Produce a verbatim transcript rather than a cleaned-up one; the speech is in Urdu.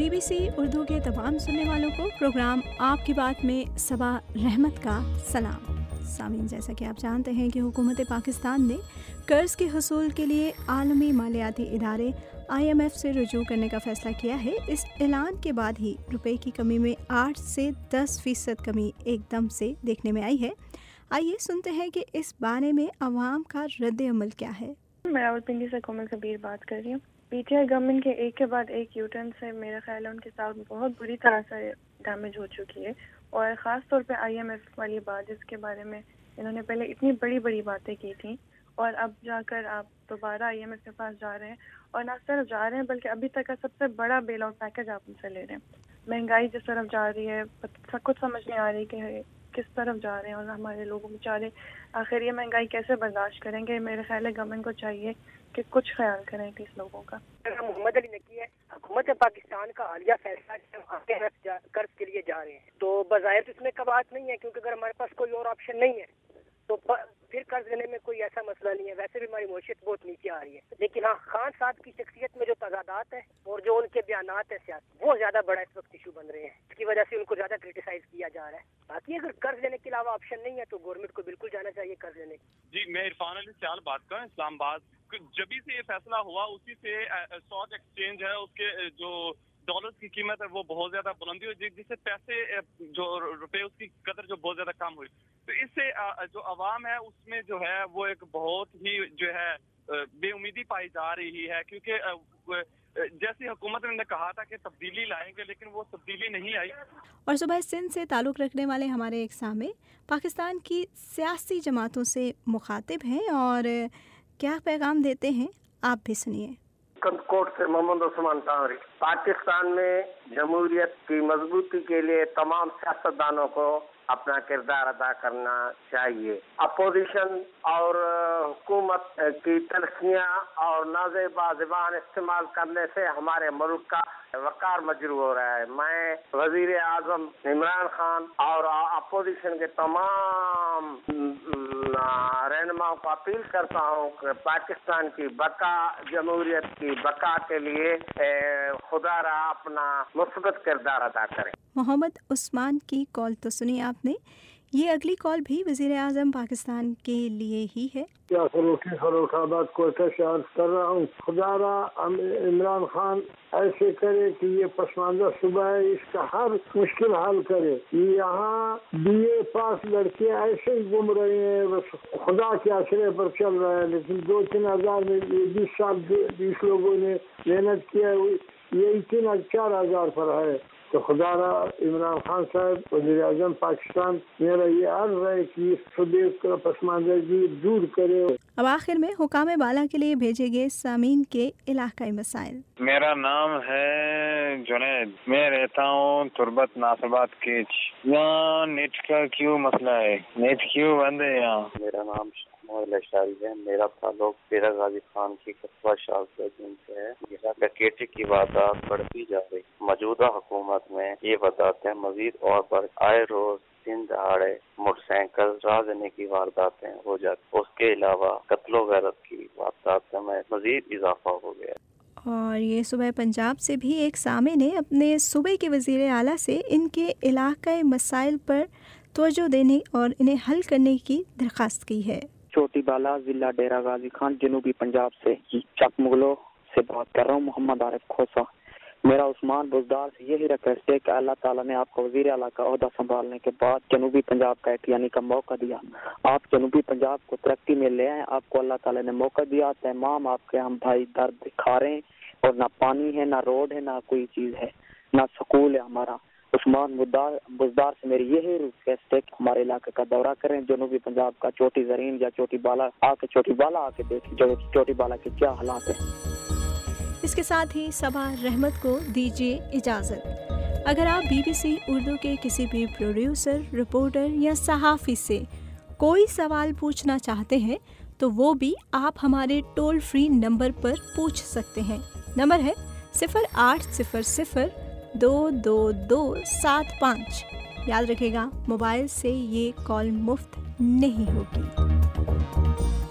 بی بی سی اردو کے تمام سننے والوں کو پروگرام آپ کی بات میں صبا رحمت کا سلام۔ سامعین، جیسا کہ آپ جانتے ہیں کہ حکومت پاکستان نے قرض کے حصول کے لیے عالمی مالیاتی ادارے آئی ایم ایف سے رجوع کرنے کا فیصلہ کیا ہے۔ اس اعلان کے بعد ہی روپے کی کمی میں آٹھ سے دس فیصد کمی ایک دم سے دیکھنے میں آئی ہے۔ آئیے سنتے ہیں کہ اس بارے میں عوام کا رد عمل کیا ہے۔ میں راولپنڈی سے کومل کبیر بات کر رہی ہوں۔ پی ٹی آئی گورنمنٹ کے ایک کے بعد ایک یو ٹرن سے میرا خیال ہے ان کے ساتھ بہت بری طرح سے ڈیمیج ہو چکی ہے، اور خاص طور پہ آئی ایم ایف والی بات جس کے بارے میں انہوں نے پہلے اتنی بڑی بڑی باتیں کی تھیں، اور اب جا کر آپ دوبارہ آئی ایم ایف کے پاس جا رہے ہیں، اور نہ صرف جا رہے ہیں بلکہ ابھی تک کا سب سے بڑا بیل آؤٹ پیکج آپ ان سے لے رہے ہیں۔ مہنگائی جس طرف جا رہی ہے سب کچھ سمجھ نہیں آ رہی کہ کس طرف جا رہے ہیں، اور ہمارے لوگوں بیچارے آخر یہ مہنگائی کیسے برداشت کریں گے۔ میرے خیال ہے گورنمنٹ کو چاہیے کہ کچھ خیال کریں اس لوگوں کا۔ محمد علی نکی ہے۔ حکومت پاکستان کا حالیہ فیصلہ قرض کے لیے جا رہے ہیں تو بظاہر اس میں کباہت نہیں ہے، کیونکہ اگر ہمارے پاس کوئی اور آپشن نہیں ہے تو پھر قرض لینے میں کوئی ایسا مسئلہ نہیں ہے۔ ویسے بھی ہماری معیشت بہت نیچے آ رہی ہے، لیکن ہاں خان صاحب کی شخصیت میں جو تضادات ہے اور جو ان کے بیانات ہیں سیاسی، وہ زیادہ بڑا اس وقت ایشو بن رہے ہیں، اس کی وجہ سے ان کو زیادہ کرٹیسائز کیا جا رہا ہے۔ باقی اگر قرض لینے کے علاوہ آپشن نہیں ہے تو گورنمنٹ کو بالکل جانا چاہیے قرض لینے۔ جی، میں عرفان علی سیال بات کر رہا ہوں اسلام آباد۔ جبھی سے یہ فیصلہ ہوا اسی سے اسٹاک ایکسچینج ہے، اس کے جو ڈالرز کی قیمت ہے وہ بہت زیادہ بلندی ہوئی، جس سے پیسے جو روپے اس کی قدر جو بہت زیادہ کم ہوئی، تو اس سے جو عوام ہے اس میں جو ہے وہ ایک بہت ہی جو ہے بے امیدی پائی جا رہی ہے، کیونکہ جیسی حکومت نے کہا تھا کہ تبدیلی لائیں گے لیکن وہ تبدیلی نہیں آئی۔ اور صوبہ سندھ سے تعلق رکھنے والے ہمارے ایک سامع پاکستان کی سیاسی جماعتوں سے مخاطب ہیں اور کیا پیغام دیتے ہیں، آپ بھی سنیے۔ کوٹ سے محمد عثمان تانوری۔ پاکستان میں جمہوریت کی مضبوطی کے لیے تمام سیاستدانوں کو اپنا کردار ادا کرنا چاہیے۔ اپوزیشن اور حکومت کی تلخیاں اور نازیبا زبان استعمال کرنے سے ہمارے ملک کا وقار مجروح ہو رہا ہے۔ میں وزیر اعظم عمران خان اور اپوزیشن کے تمام رہنماؤں کو اپیل کرتا ہوں کہ پاکستان کی بقا، جمہوریت کی بقا کے لیے خدا را اپنا مثبت کردار ادا کریں۔ محمد عثمان کی کال تو سنی آپ نے، یہ اگلی کال بھی وزیر اعظم پاکستان کے لیے ہی ہے۔ کیا فروخی فروخ آباد کو عرض کر رہا ہوں، خدا را عمران خان ایسے کرے کہ یہ پسماندہ صوبہ ہے، اس کا ہر مشکل حل کرے۔ یہاں بی اے پاس لڑکے ایسے ہی گم رہے ہیں، بس خدا کے آسرے پر چل رہا ہے، لیکن دو تین ہزار میں بیس سال بیس لوگوں نے محنت کیا، یہی تین چار ہزار پر ہے۔ تو خدا را عمران خان صاحب وزیر اعظم پاکستان، میرا یہ عرض ہے کہ اس صوبے کا پسماندگی دور کرے۔ اب آخر میں حکام بالا کے لیے بھیجے گئے سامعین کے علاقائی مسائل۔ میرا نام ہے جنید، میں رہتا ہوں تربت ناصرآباد کے۔ یہاں نیٹ کا کیوں مسئلہ ہے؟ نیٹ کیوں بند ہے یہاں؟ میرا نام لشاری ہے، میرا تعلق ڈیرہ غازی خان کی قصبہ شاہ سے ہے۔ یہاں ڈکیتی کی واردات بڑھتی جا رہی، موجودہ حکومت میں یہ وضاحتیں مزید اور بڑھ، آئے روز دن دہاڑے موٹر سائیکل راہ دینے کی وارداتیں ہو جاتی، اس کے علاوہ قتل و غارت کی واردات میں مزید اضافہ ہو گیا۔ اور یہ صوبہ پنجاب سے بھی ایک سامع نے اپنے صوبے کے وزیر اعلیٰ سے ان کے علاقائی مسائل پر توجہ دینے اور انہیں حل کرنے کی درخواست کی ہے۔ چھوٹی بالا، ضلع ڈیرہ غازی خان، جنوبی پنجاب سے چک مغلوں سے بات کر رہا ہوں، محمد عارف کھوسا۔ میرا عثمان بزدار سے یہی ریکویسٹ ہے کہ اللہ تعالیٰ نے آپ کو وزیر اعلیٰ کا عہدہ سنبھالنے کے بعد جنوبی پنجاب کا احتیاطی کا موقع دیا، آپ جنوبی پنجاب کو ترقی میں لے آئیں، آپ کو اللہ تعالیٰ نے موقع دیا، تمام آپ کے ہم بھائی درد کھا رہے ہیں، اور نہ پانی ہے، نہ روڈ ہے، نہ کوئی چیز ہے، نہ سکول ہے ہمارا۔ عثمان بزدار سے میری یہی ریکویسٹ ہے کہ ہمارے علاقے کا دورہ کریں، جنوبی پنجاب کا چوٹی زرین یا چوٹی بالا آ کے چوٹی بالا آ کے دیکھیں جو چوٹی بالا کے کیا حالات ہیں۔ اس کے ساتھ ہی صبا رحمت کو دیجیے اجازت۔ اگر آپ بی بی سی اردو کے کسی بھی پروڈیوسر، رپورٹر یا صحافی سے کوئی سوال پوچھنا چاہتے ہیں تو وہ بھی آپ ہمارے ٹول فری نمبر پر پوچھ سکتے ہیں۔ نمبر ہے صفر آٹھ صفر صفر دو دو دو سات پانچ۔ یاد رکھے گا، موبائل سے یہ کال مفت نہیں ہوگی۔